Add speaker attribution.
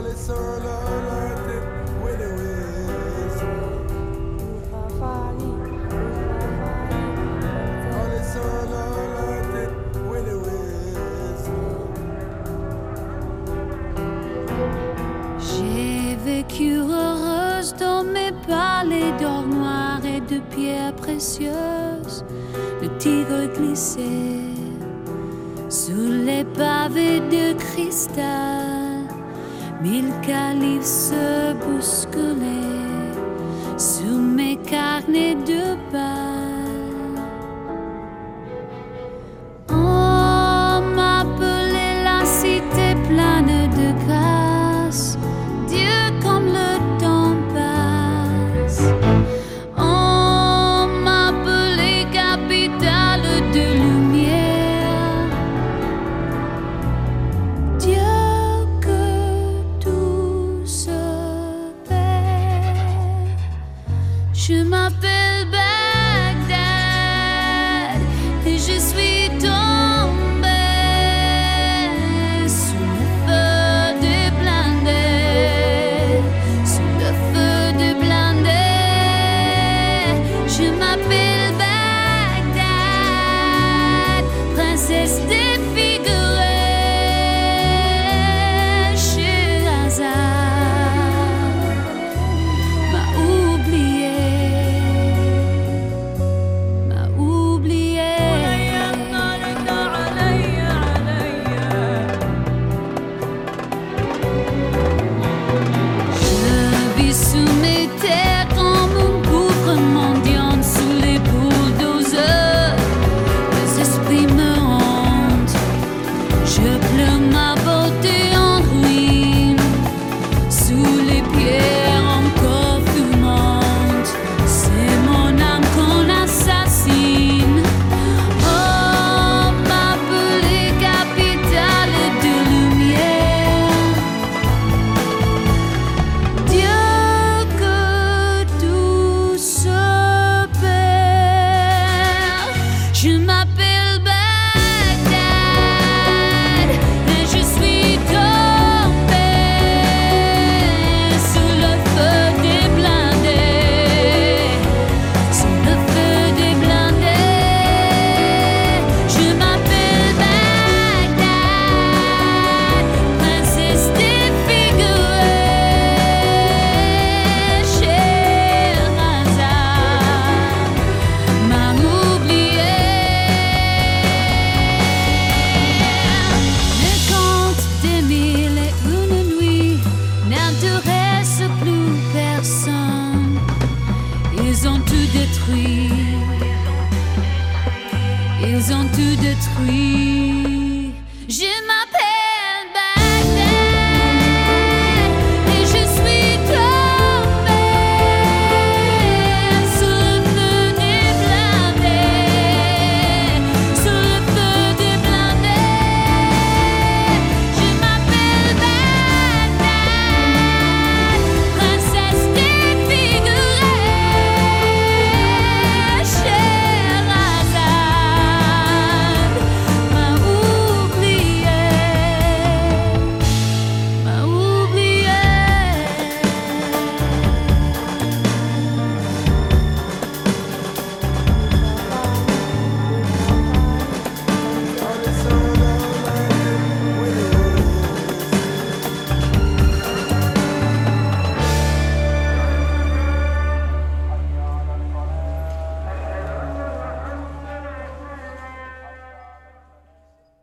Speaker 1: J'ai vécu heureuse dans mes palais d'or noir et de pierres précieuses. Le tigre glissait sous les pavés de cristal. 1000 califes se bousculaient sous mes carnets de balles. On m'appelait la cité pleine de grâce. Dieu, comme le temps passe. On m'appelait capitale de lumière. Dieu, que tout se perd. Je m'appelle Bagdad et je suis tombée sous le feu des blindés, sous le feu des blindés. Je m'appelle Bagdad, princesse défigurée. Sherazade m'a oublié. Je vis sous mes terres comme un gouffre mendiant sous les bulldozers. Les esprits me hantent. Je pleure ma beauté en ruine sous les pierres encore fumantes. C'est mon âme qu'on assassine. Oh, m'appeler capitale de lumière. Dieu, que tout se perd. Je m'appelle Bagdad et je suis tombée sous le feu des blindés, sous le feu des blindés. Je m'appelle Bagdad, princesse défigurée. Sherazade m'a oublié. Les contes des 1001 nuits n'intéressent plus personne. Ils ont tout détruit. Ils ont tout détruit. Je